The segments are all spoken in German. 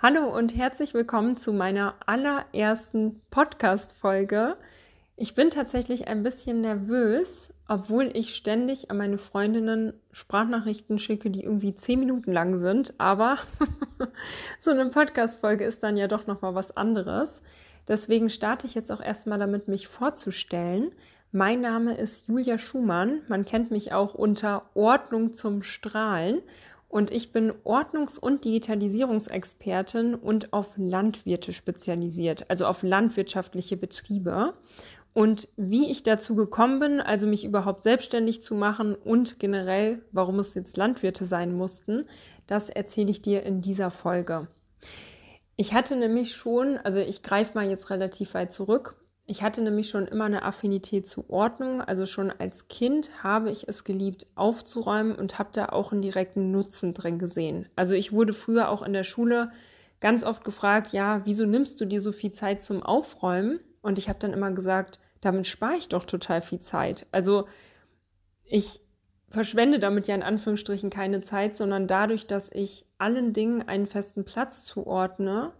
Hallo und herzlich willkommen zu meiner allerersten Podcast-Folge. Ich bin tatsächlich ein bisschen nervös, obwohl ich ständig an meine Freundinnen Sprachnachrichten schicke, die irgendwie 10 Minuten lang sind. Aber so eine Podcast-Folge ist dann ja doch nochmal was anderes. Deswegen starte ich jetzt auch erstmal damit, mich vorzustellen. Mein Name ist Julia Schumann. Man kennt mich auch unter Ordnung zum Strahlen. Und ich bin Ordnungs- und Digitalisierungsexpertin und auf Landwirte spezialisiert, also auf landwirtschaftliche Betriebe. Und wie ich dazu gekommen bin, also mich überhaupt selbstständig zu machen und generell, warum es jetzt Landwirte sein mussten, das erzähle ich dir in dieser Folge. Ich hatte nämlich schon, also ich greife mal jetzt relativ weit zurück, ich hatte nämlich schon immer eine Affinität zu Ordnung. Also schon als Kind habe ich es geliebt, aufzuräumen und habe da auch einen direkten Nutzen drin gesehen. Also ich wurde früher auch in der Schule ganz oft gefragt, ja, wieso nimmst du dir so viel Zeit zum Aufräumen? Und ich habe dann immer gesagt, damit spare ich doch total viel Zeit. Also ich verschwende damit ja in Anführungsstrichen keine Zeit, sondern dadurch, dass ich allen Dingen einen festen Platz zuordne,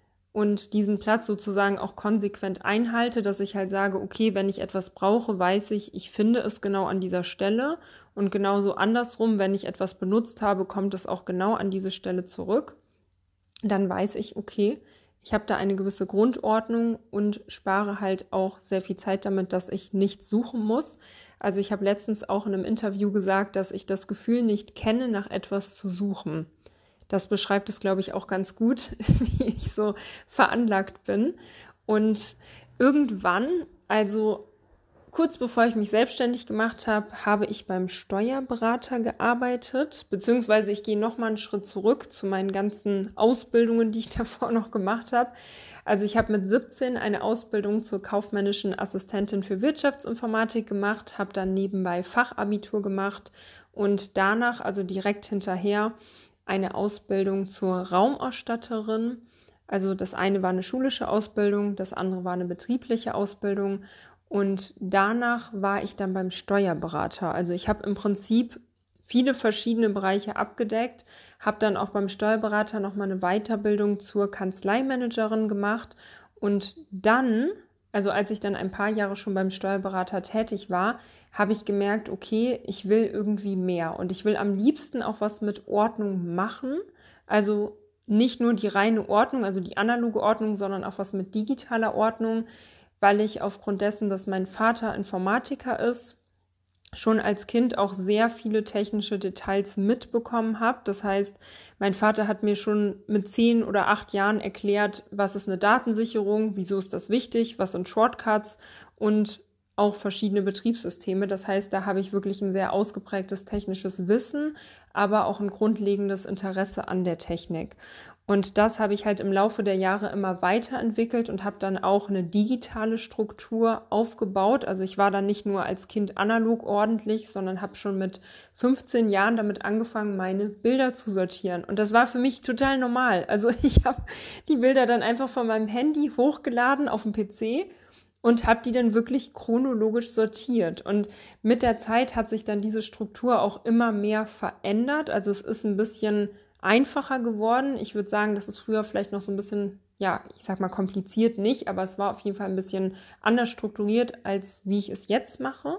und diesen Platz sozusagen auch konsequent einhalte, dass ich halt sage, okay, wenn ich etwas brauche, weiß ich, ich finde es genau an dieser Stelle und genauso andersrum, wenn ich etwas benutzt habe, kommt es auch genau an diese Stelle zurück. Dann weiß ich, okay, ich habe da eine gewisse Grundordnung und spare halt auch sehr viel Zeit damit, dass ich nichts suchen muss. Also ich habe letztens auch in einem Interview gesagt, dass ich das Gefühl nicht kenne, nach etwas zu suchen. Das beschreibt es, glaube ich, auch ganz gut, wie ich so veranlagt bin. Und irgendwann, also kurz bevor ich mich selbstständig gemacht habe, habe ich beim Steuerberater gearbeitet, beziehungsweise ich gehe nochmal einen Schritt zurück zu meinen ganzen Ausbildungen, die ich davor noch gemacht habe. Also ich habe mit 17 eine Ausbildung zur kaufmännischen Assistentin für Wirtschaftsinformatik gemacht, habe dann nebenbei Fachabitur gemacht und danach, also direkt hinterher, eine Ausbildung zur Raumausstatterin. Also das eine war eine schulische Ausbildung, das andere war eine betriebliche Ausbildung und danach war ich dann beim Steuerberater. Also ich habe im Prinzip viele verschiedene Bereiche abgedeckt, habe dann auch beim Steuerberater nochmal eine Weiterbildung zur Kanzleimanagerin gemacht und dann, also als ich dann ein paar Jahre schon beim Steuerberater tätig war, habe ich gemerkt, okay, ich will irgendwie mehr und ich will am liebsten auch was mit Ordnung machen. Also nicht nur die reine Ordnung, also die analoge Ordnung, sondern auch was mit digitaler Ordnung, weil ich aufgrund dessen, dass mein Vater Informatiker ist, schon als Kind auch sehr viele technische Details mitbekommen habe. Das heißt, mein Vater hat mir schon mit 10 oder 8 Jahren erklärt, was ist eine Datensicherung, wieso ist das wichtig, was sind Shortcuts und auch verschiedene Betriebssysteme. Das heißt, da habe ich wirklich ein sehr ausgeprägtes technisches Wissen, aber auch ein grundlegendes Interesse an der Technik. Und das habe ich halt im Laufe der Jahre immer weiterentwickelt und habe dann auch eine digitale Struktur aufgebaut. Also ich war dann nicht nur als Kind analog ordentlich, sondern habe schon mit 15 Jahren damit angefangen, meine Bilder zu sortieren. Und das war für mich total normal. Also ich habe die Bilder dann einfach von meinem Handy hochgeladen auf dem PC und habe die dann wirklich chronologisch sortiert. Und mit der Zeit hat sich dann diese Struktur auch immer mehr verändert. Also es ist ein bisschen einfacher geworden. Ich würde sagen, das ist früher vielleicht noch so ein bisschen, ja, ich sag mal kompliziert nicht, aber es war auf jeden Fall ein bisschen anders strukturiert, als wie ich es jetzt mache.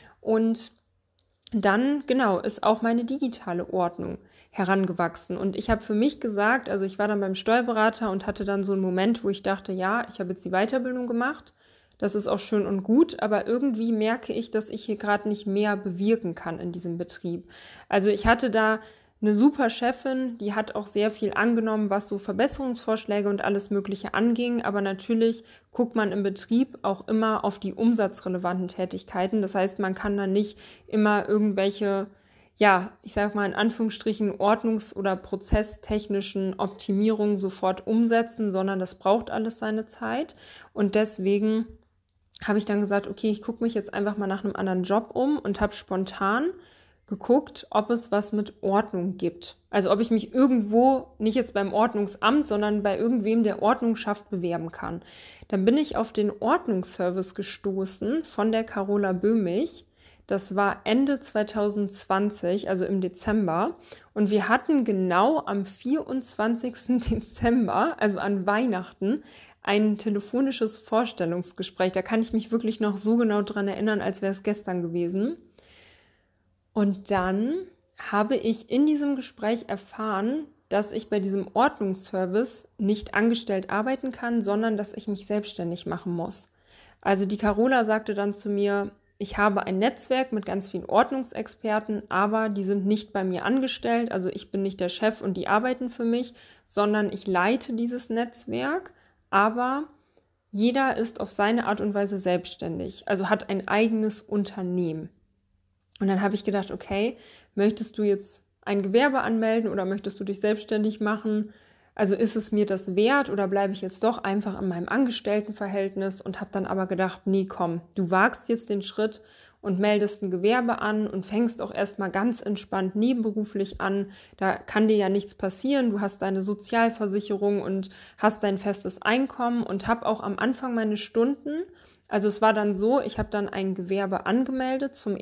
Und dann, genau, ist auch meine digitale Ordnung herangewachsen. Und ich habe für mich gesagt, also ich war dann beim Steuerberater und hatte dann so einen Moment, wo ich dachte, ja, ich habe jetzt die Weiterbildung gemacht. Das ist auch schön und gut, aber irgendwie merke ich, dass ich hier gerade nicht mehr bewirken kann in diesem Betrieb. Also ich hatte da eine super Chefin, die hat auch sehr viel angenommen, was so Verbesserungsvorschläge und alles Mögliche anging. Aber natürlich guckt man im Betrieb auch immer auf die umsatzrelevanten Tätigkeiten. Das heißt, man kann da nicht immer irgendwelche, ja, ich sage mal in Anführungsstrichen ordnungs- oder prozesstechnischen Optimierungen sofort umsetzen, sondern das braucht alles seine Zeit. Und deswegen habe ich dann gesagt, okay, ich gucke mich jetzt einfach mal nach einem anderen Job um und habe spontan geguckt, ob es was mit Ordnung gibt. Also ob ich mich irgendwo, nicht jetzt beim Ordnungsamt, sondern bei irgendwem, der Ordnung schafft, bewerben kann. Dann bin ich auf den Ordnungsservice gestoßen von der Carola Böhmich. Das war Ende 2020, also im Dezember. Und wir hatten genau am 24. Dezember, also an Weihnachten, ein telefonisches Vorstellungsgespräch. Da kann ich mich wirklich noch so genau dran erinnern, als wäre es gestern gewesen. Und dann habe ich in diesem Gespräch erfahren, dass ich bei diesem Ordnungsservice nicht angestellt arbeiten kann, sondern dass ich mich selbstständig machen muss. Also die Carola sagte dann zu mir, ich habe ein Netzwerk mit ganz vielen Ordnungsexperten, aber die sind nicht bei mir angestellt. Also ich bin nicht der Chef und die arbeiten für mich, sondern ich leite dieses Netzwerk, aber jeder ist auf seine Art und Weise selbstständig, also hat ein eigenes Unternehmen. Und dann habe ich gedacht, okay, möchtest du jetzt ein Gewerbe anmelden oder möchtest du dich selbstständig machen? Also ist es mir das wert oder bleibe ich jetzt doch einfach in meinem Angestelltenverhältnis und habe dann aber gedacht, nee, komm, du wagst jetzt den Schritt und meldest ein Gewerbe an und fängst auch erstmal ganz entspannt nebenberuflich an. Da kann dir ja nichts passieren. Du hast deine Sozialversicherung und hast dein festes Einkommen und habe auch am Anfang meine Stunden. Also es war dann so, ich habe dann ein Gewerbe angemeldet zum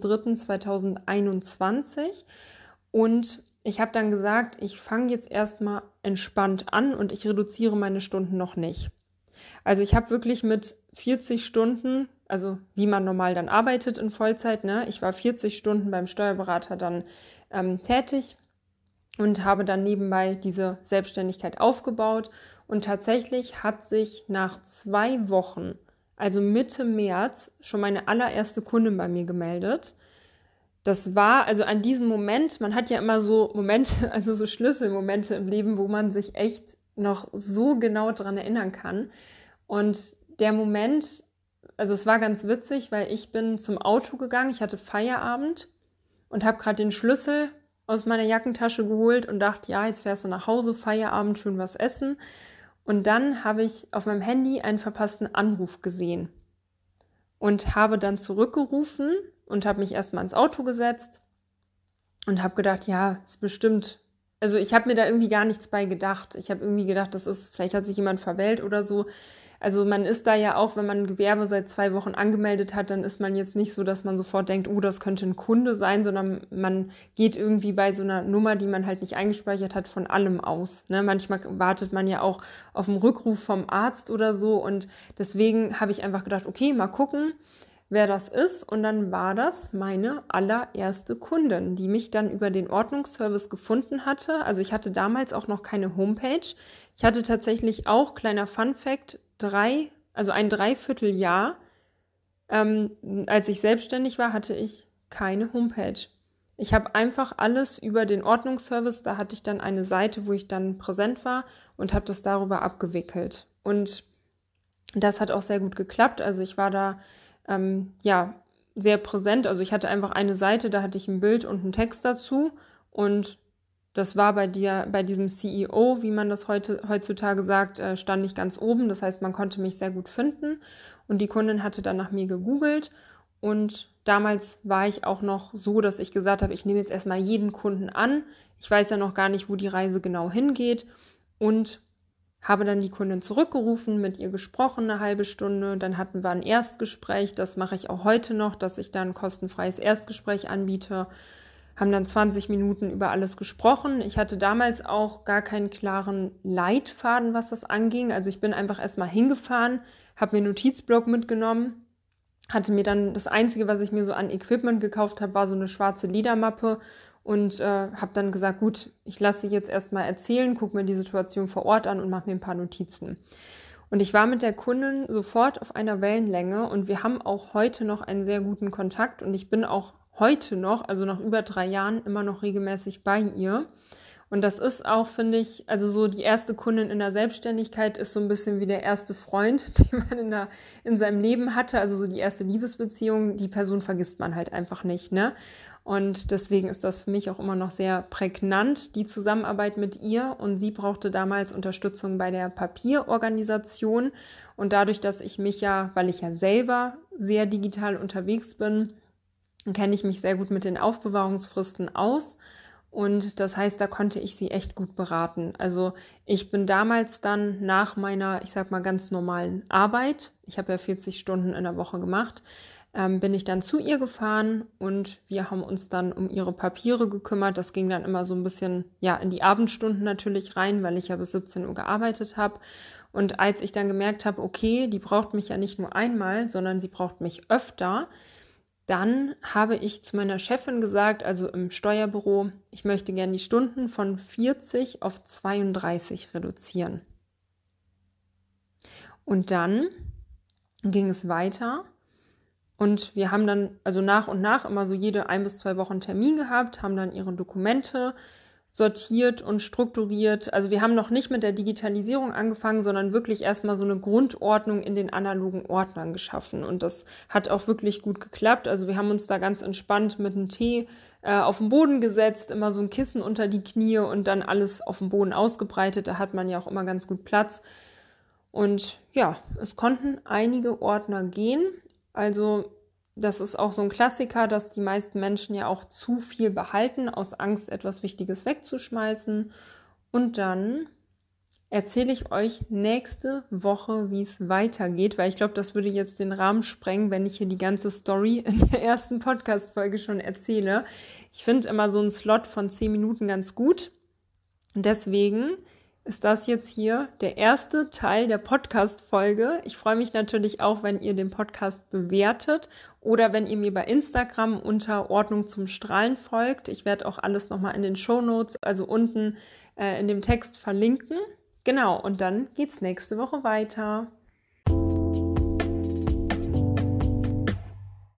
1.3.2021 und ich habe dann gesagt, ich fange jetzt erstmal entspannt an und ich reduziere meine Stunden noch nicht. Also ich habe wirklich mit 40 Stunden, also wie man normal dann arbeitet in Vollzeit, ne? Ich war 40 Stunden beim Steuerberater dann tätig und habe dann nebenbei diese Selbstständigkeit aufgebaut. Und tatsächlich hat sich nach 2 Wochen, also Mitte März, schon meine allererste Kundin bei mir gemeldet. Das war, also an diesem Moment, man hat ja immer so Momente, also so Schlüsselmomente im Leben, wo man sich echt noch so genau dran erinnern kann. Und der Moment, also es war ganz witzig, weil ich bin zum Auto gegangen, ich hatte Feierabend und habe gerade den Schlüssel aus meiner Jackentasche geholt und dachte, ja, jetzt fährst du nach Hause, Feierabend, schön was essen. Und dann habe ich auf meinem Handy einen verpassten Anruf gesehen und habe dann zurückgerufen und habe mich erstmal ins Auto gesetzt und habe gedacht, ja, ist bestimmt, also ich habe mir da irgendwie gar nichts bei gedacht. Ich habe irgendwie gedacht, vielleicht hat sich jemand verwählt oder so. Also man ist da ja auch, wenn man ein Gewerbe seit 2 Wochen angemeldet hat, dann ist man jetzt nicht so, dass man sofort denkt, oh, das könnte ein Kunde sein, sondern man geht irgendwie bei so einer Nummer, die man halt nicht eingespeichert hat, von allem aus. Ne? Manchmal wartet man ja auch auf einen Rückruf vom Arzt oder so und deswegen habe ich einfach gedacht, okay, mal gucken, wer das ist. Und dann war das meine allererste Kundin, die mich dann über den Ordnungsservice gefunden hatte. Also ich hatte damals auch noch keine Homepage. Ich hatte tatsächlich auch, kleiner Funfact, ein Dreivierteljahr, als ich selbstständig war, hatte ich keine Homepage. Ich habe einfach alles über den Ordnungsservice, da hatte ich dann eine Seite, wo ich dann präsent war und habe das darüber abgewickelt. Und das hat auch sehr gut geklappt. Also ich war da sehr präsent. Also ich hatte einfach eine Seite, da hatte ich ein Bild und einen Text dazu und das war bei diesem CEO, wie man das heutzutage sagt, stand ich ganz oben. Das heißt, man konnte mich sehr gut finden und die Kundin hatte dann nach mir gegoogelt und damals war ich auch noch so, dass ich gesagt habe, ich nehme jetzt erstmal jeden Kunden an. Ich weiß ja noch gar nicht, wo die Reise genau hingeht und habe dann die Kundin zurückgerufen, mit ihr gesprochen, eine halbe Stunde. Dann hatten wir ein Erstgespräch. Das mache ich auch heute noch, dass ich dann ein kostenfreies Erstgespräch anbiete. Haben dann 20 Minuten über alles gesprochen. Ich hatte damals auch gar keinen klaren Leitfaden, was das anging. Also ich bin einfach erstmal hingefahren, habe mir einen Notizblock mitgenommen, hatte mir dann das Einzige, was ich mir so an Equipment gekauft habe, war so eine schwarze Ledermappe und habe dann gesagt, gut, ich lasse sie jetzt erstmal erzählen, gucke mir die Situation vor Ort an und mache mir ein paar Notizen. Und ich war mit der Kundin sofort auf einer Wellenlänge und wir haben auch heute noch einen sehr guten Kontakt und ich bin auch heute noch, also nach über 3 Jahren, immer noch regelmäßig bei ihr. Und das ist auch, finde ich, also so die erste Kundin in der Selbstständigkeit ist so ein bisschen wie der erste Freund, den man in seinem Leben hatte, also so die erste Liebesbeziehung, die Person vergisst man halt einfach nicht, ne? Und deswegen ist das für mich auch immer noch sehr prägnant, die Zusammenarbeit mit ihr. Und sie brauchte damals Unterstützung bei der Papierorganisation. Und dadurch, dass ich mich ja, weil ich ja selber sehr digital unterwegs bin, kenne ich mich sehr gut mit den Aufbewahrungsfristen aus. Und das heißt, da konnte ich sie echt gut beraten. Also ich bin damals dann nach meiner, ich sag mal, ganz normalen Arbeit, ich habe ja 40 Stunden in der Woche gemacht, bin ich dann zu ihr gefahren und wir haben uns dann um ihre Papiere gekümmert. Das ging dann immer so ein bisschen, in die Abendstunden natürlich rein, weil ich ja bis 17 Uhr gearbeitet habe. Und als ich dann gemerkt habe, okay, die braucht mich ja nicht nur einmal, sondern sie braucht mich öfter, dann habe ich zu meiner Chefin gesagt, also im Steuerbüro, ich möchte gerne die Stunden von 40 auf 32 reduzieren. Und dann ging es weiter und wir haben dann also nach und nach immer so jede 1 bis 2 Wochen einen Termin gehabt, haben dann ihre Dokumente sortiert und strukturiert. Also wir haben noch nicht mit der Digitalisierung angefangen, sondern wirklich erstmal so eine Grundordnung in den analogen Ordnern geschaffen. Und das hat auch wirklich gut geklappt. Also wir haben uns da ganz entspannt mit einem Tee auf den Boden gesetzt, immer so ein Kissen unter die Knie und dann alles auf dem Boden ausgebreitet. Da hat man ja auch immer ganz gut Platz. Und ja, es konnten einige Ordner gehen. Also das ist auch so ein Klassiker, dass die meisten Menschen ja auch zu viel behalten, aus Angst, etwas Wichtiges wegzuschmeißen. Und dann erzähle ich euch nächste Woche, wie es weitergeht, weil ich glaube, das würde jetzt den Rahmen sprengen, wenn ich hier die ganze Story in der ersten Podcast-Folge schon erzähle. Ich finde immer so einen Slot von 10 Minuten ganz gut. Und deswegen ist das jetzt hier der erste Teil der Podcast-Folge. Ich freue mich natürlich auch, wenn ihr den Podcast bewertet oder wenn ihr mir bei Instagram unter Ordnung zum Strahlen folgt. Ich werde auch alles nochmal in den Shownotes, also unten in dem Text verlinken. Genau, und dann geht's nächste Woche weiter.